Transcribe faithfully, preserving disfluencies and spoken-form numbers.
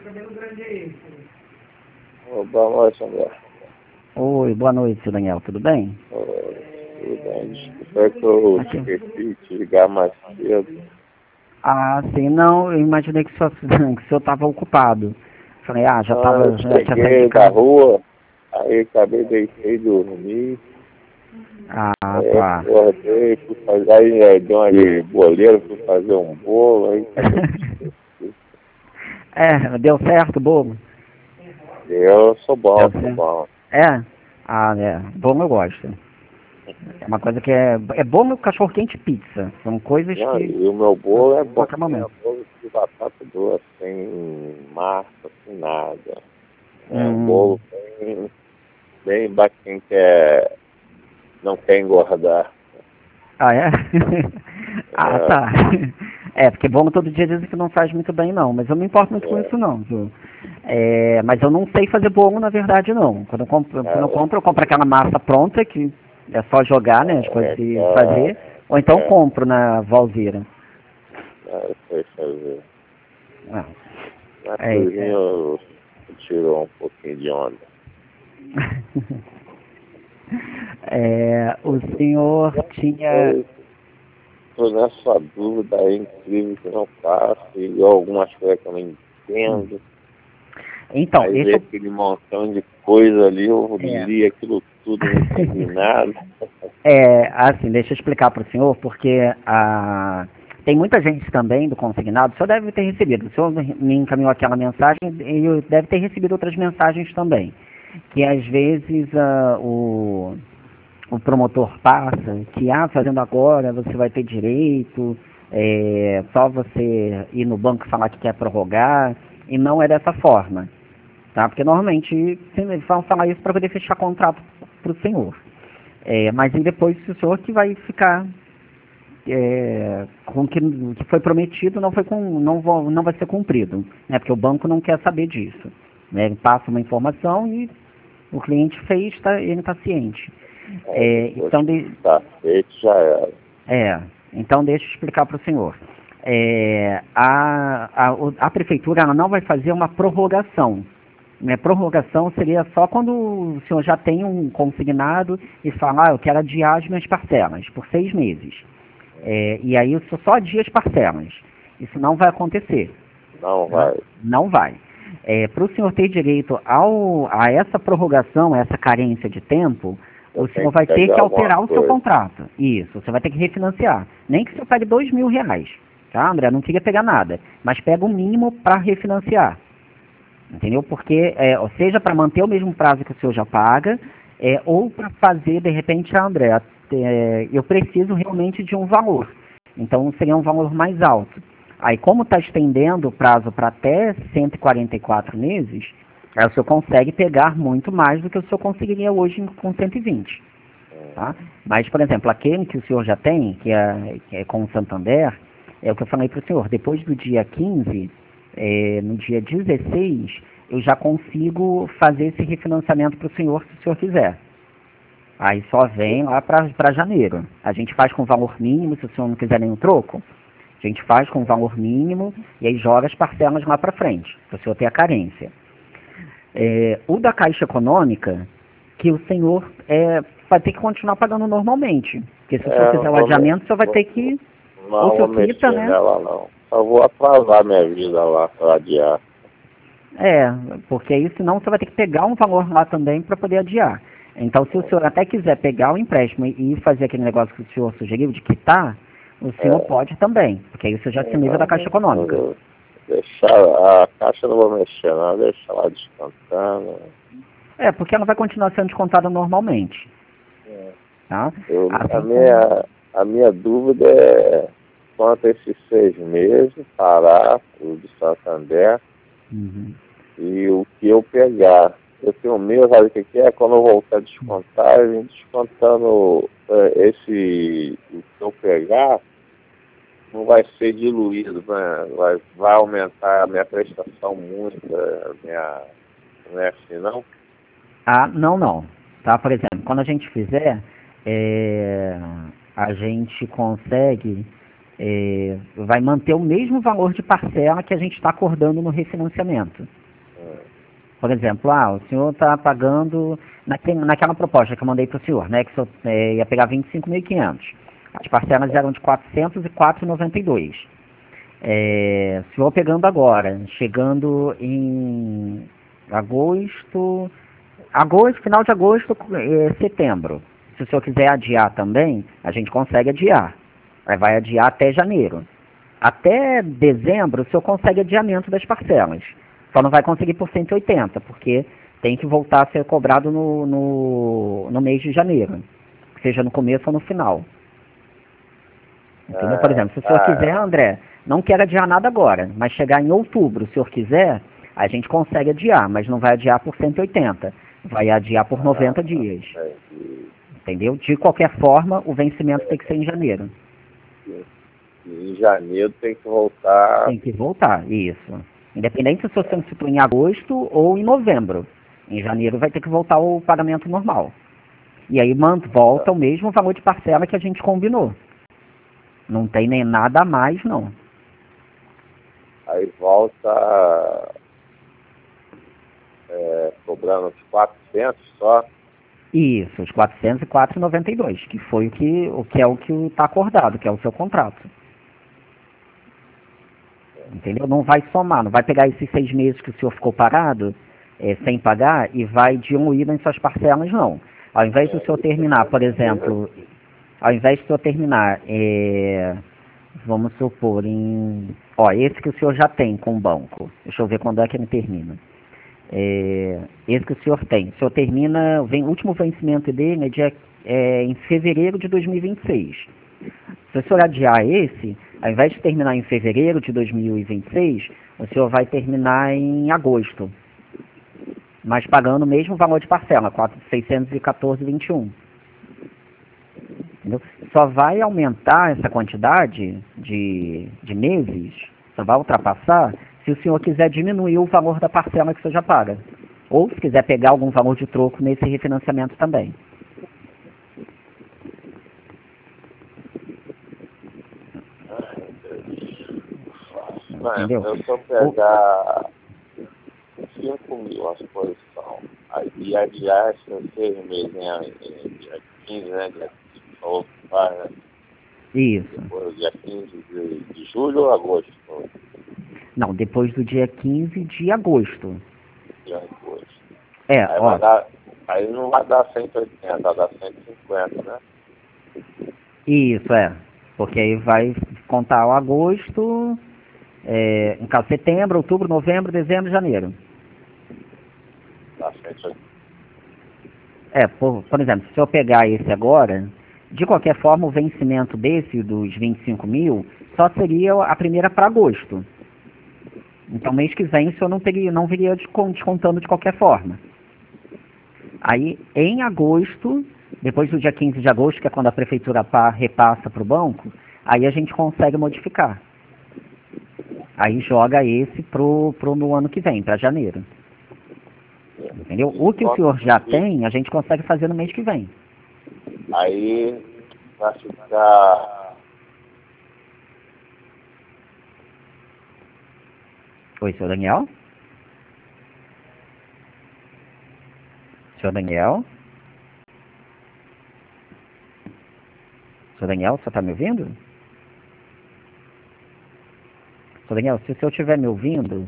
Ô, boa noite, André. Oi, boa noite, seu Daniel, tudo bem? Oi, tudo bem? Desculpa que eu Aqui. esqueci de te ligar mais cedo. Ah, sim, não, eu imaginei que o senhor, que o senhor estava ocupado. Falei, ah, já Ah, eu tava, já tinha saído de cheguei da casa. rua, aí acabei, deitei, dormi. Ah, Aí eu tá. acordei, fui fazer, aí aí dei uma de boleiro, fui fazer um bolo, aí acabei que esqueci. É, deu certo o bolo? Eu sou bom, Deu sou certo. bom. É? Ah, é, bolo eu gosto. É uma coisa que é, é bolo, cachorro quente e pizza. São coisas Não, que, e o meu a bolo é bom, qualquer é momento. bolo de batata doce, sem massa, sem nada. É um Hum. bolo bem, bem pra quem quer, não quer engordar. Ah, é? Ah, É, tá. É, porque bolo todo dia dizem que não faz muito bem, não. Mas eu não me importo muito com é, isso, não, viu? É, mas eu não sei fazer bolo, na verdade, não. Quando eu compro, quando eu é, compro, eu compro aquela massa pronta, que é só jogar, né, as coisas é, e tá, fazer. Ou então eu é, compro na Valzira. é, eu sei fazer. Ah, Na É, cozinha é. eu, eu tiro um pouquinho de onda. É, o senhor tinha... Estou nessa dúvida aí incrível que não passa, e algumas coisas que eu não Hum. entendo. Então, Aí deixa vê eu... aquele montão de coisa ali, eu É. li aquilo tudo, não entendi nada. É, assim, deixa eu explicar para o senhor, porque a, tem muita gente também do consignado, o senhor deve ter recebido, o senhor me encaminhou aquela mensagem e deve ter recebido outras mensagens também, que às vezes ah, o, o promotor passa, que ah, fazendo agora você vai ter direito, é, só você ir no banco e falar que quer prorrogar, e não é dessa forma, tá? Porque normalmente eles vão falar isso para poder fechar contrato para o senhor. É, mas aí depois o senhor que vai ficar é, com o que, que foi prometido não, foi com, não, vo- não vai ser cumprido, né? Porque o banco não quer saber disso. Né? Ele passa uma informação e o cliente fez, tá, ele está ciente. Aí É, depois então, que de, tá feito, já era. é, então deixa eu explicar para o senhor. É, a, a, o- a prefeitura ela não vai fazer uma prorrogação. Né? Prorrogação seria só quando o senhor já tem um consignado e fala, ah, eu quero adiar as minhas parcelas por seis meses. É, e aí o senhor só adia as parcelas. Isso não vai acontecer. Não Tá? vai. Não vai. É, para o senhor ter direito ao, a essa prorrogação, a essa carência de tempo, Eu o tenho senhor que vai ter pegar que alguma alterar o seu coisa. contrato. Isso, você vai ter que refinanciar. Nem que o senhor pague dois mil reais. Tá, André? Não queria pegar nada. Mas pega o mínimo para refinanciar. Entendeu? Porque, é, ou seja, para manter o mesmo prazo que o senhor já paga, é, ou para fazer, de repente, a André, é, eu preciso realmente de um valor. Então, seria um valor mais alto. Aí, como está estendendo o prazo para até cento e quarenta e quatro meses, aí o senhor consegue pegar muito mais do que o senhor conseguiria hoje com cento e vinte. Hum, Tá? Mas, por exemplo, aquele que o senhor já tem, que é, que é com o Santander, é o que eu falei para o senhor, depois do dia quinze, é, no dia dezesseis, eu já consigo fazer esse refinanciamento para o senhor, se o senhor quiser. Aí só vem lá para janeiro. A gente faz com valor mínimo, se o senhor não quiser nenhum troco, a gente faz com valor mínimo e aí joga as parcelas lá para frente, para o senhor ter a carência. É, o da Caixa Econômica, que o senhor é, vai ter que continuar pagando normalmente. Porque se o senhor É, fizer não o vou, me- adiamento, o senhor vai vou- ter que, ou o não vou senhor quita, mexer né? nela, não. Só vou atrasar minha vida lá para adiar. É, porque aí senão você vai ter que pegar um valor lá também para poder adiar. Então, se o senhor até quiser pegar o empréstimo e fazer aquele negócio que o senhor sugeriu de quitar, o senhor É, pode também, porque aí o senhor já se livra da Caixa não, não Econômica. vou deixar, a caixa eu não vou mexer, não. Deixa lá descansando. É, porque ela vai continuar sendo descontada normalmente, É. tá? Eu, a, Assim como... minha, a minha dúvida é quanto a esses seis meses parar, o de Santander, Uhum. e o que eu pegar. Eu tenho medo, sabe o que que é? Quando eu voltar a descontar, eu vim descontando é, esse, o que eu pegar, não vai ser diluído, né? vai, vai aumentar a minha prestação muito, a minha, não é assim, não? Ah, não, não. Tá? Por exemplo, quando a gente fizer, é, a gente consegue. é, vai manter o mesmo valor de parcela que a gente está acordando no refinanciamento. Por exemplo, ah, o senhor está pagando, naque, naquela proposta que eu mandei para o senhor, né, que o senhor é, ia pegar vinte e cinco mil e quinhentos. As parcelas eram de quatrocentos e quatro reais e noventa e dois centavos. É, se eu pegando agora, chegando em agosto, agosto, final de agosto, é, setembro. Se o senhor quiser adiar também, a gente consegue adiar. Aí vai adiar até janeiro. Até dezembro, o senhor consegue adiamento das parcelas. Só não vai conseguir por cento e oitenta, porque tem que voltar a ser cobrado no, no, no mês de janeiro. Seja no começo ou no final. Entendeu? Por exemplo, se o senhor quiser, André, não quero adiar nada agora, mas chegar em outubro, se o senhor quiser, a gente consegue adiar, mas não vai adiar por cento e oitenta. Vai adiar por noventa dias. Entendeu? De qualquer forma, o vencimento tem que ser em janeiro. Em janeiro tem que voltar. Tem que voltar, isso. Independente se o senhor solicitou em agosto ou em novembro. Em janeiro vai ter que voltar o pagamento normal. E aí volta o mesmo valor de parcela que a gente combinou. Não tem nem nada a mais, não. Aí volta é, cobrando os quatrocentos só. Isso, os quatrocentos e quatro reais e noventa e dois centavos, que foi o que, o que é o que está acordado, que é o seu contrato. Entendeu? Não vai somar, não vai pegar esses seis meses que o senhor ficou parado, é, sem pagar, e vai diluir nas suas parcelas, não. Ao invés do senhor terminar, por exemplo, ao invés do senhor terminar, é, vamos supor, em... Ó, esse que o senhor já tem com o banco. Deixa eu ver quando é que ele termina. É, esse que o senhor tem. O senhor termina, vem, o último vencimento dele é, dia, é em fevereiro de dois mil e vinte e seis. Se o senhor adiar esse, ao invés de terminar em fevereiro de dois mil e vinte e seis, o senhor vai terminar em agosto, mas pagando o mesmo valor de parcela, seiscentos e quatorze reais e vinte e um centavos. Entendeu? Só vai aumentar essa quantidade de, de meses, só vai ultrapassar, se o senhor quiser diminuir o valor da parcela que o senhor já paga. Ou se quiser pegar algum valor de troco nesse refinanciamento também. Entendeu? Eu só pegar cinco mil a exposição. Aí e adiar esses seis meses em dia quinze, né? Dia quinze, né? Isso. Depois, dia quinze de, de julho ou agosto? Não, depois do dia quinze de agosto. De agosto. É, aí, ó. Vai dar, aí não vai dar cento e oitenta, vai dar cento e cinquenta, né? Isso, é. Porque aí vai contar o agosto, é, em caso setembro, outubro, novembro, dezembro, janeiro. Dá cento e oitenta. É, por, por exemplo, se eu pegar esse agora, de qualquer forma o vencimento desse, dos vinte e cinco mil, só seria a primeira para agosto. Então mês que vem o senhor não, teria, não viria descontando de qualquer forma. Aí em agosto, depois do dia quinze de agosto, que é quando a prefeitura repassa para o banco, aí a gente consegue modificar. Aí joga esse pro, pro no ano que vem, para janeiro. Entendeu? O que o senhor já tem, a gente consegue fazer no mês que vem. Aí vai ficar... Oi, senhor Daniel? Senhor Daniel? Senhor Daniel, você está me ouvindo? Senhor Daniel, se o senhor estiver me ouvindo,